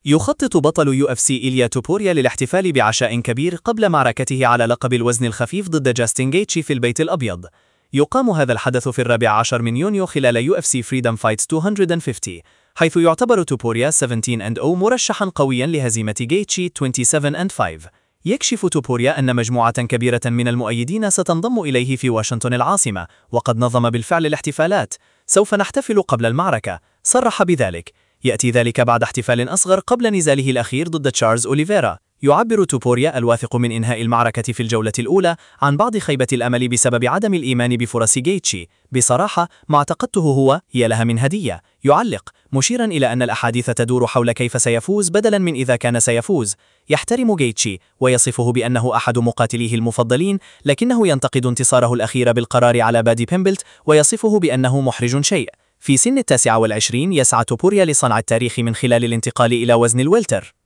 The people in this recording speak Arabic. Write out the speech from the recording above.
يخطط بطل UFC إيليا توبوريا للاحتفال بعشاء كبير قبل معركته على لقب الوزن الخفيف ضد جاستين جيتشي في البيت الأبيض. يقام هذا الحدث في 14 من يونيو خلال UFC Freedom Fights 250، حيث يعتبر توبوريا 17-0 مرشحا قويا لهزيمة جيتشي 27-5. يكشف توبوريا أن مجموعة كبيرة من المؤيدين ستنضم إليه في واشنطن العاصمة، وقد نظم بالفعل الاحتفالات. سوف نحتفل قبل المعركة، صرح بذلك. يأتي ذلك بعد احتفال أصغر قبل نزاله الأخير ضد تشارلز أوليفيرا. يعبر توبوريا الواثق من إنهاء المعركة في الجولة الأولى عن بعض خيبة الأمل بسبب عدم الإيمان بفرص جيتشي. بصراحة ما اعتقدته هي لها من هدية. يعلق مشيرا إلى أن الأحاديث تدور حول كيف سيفوز بدلا من إذا كان سيفوز. يحترم جيتشي ويصفه بأنه أحد مقاتليه المفضلين، لكنه ينتقد انتصاره الأخير بالقرار على بادي بيمبلت ويصفه بأنه محرج شيء. في سن 29 يسعى توبوريا لصنع التاريخ من خلال الانتقال إلى وزن الويلتر.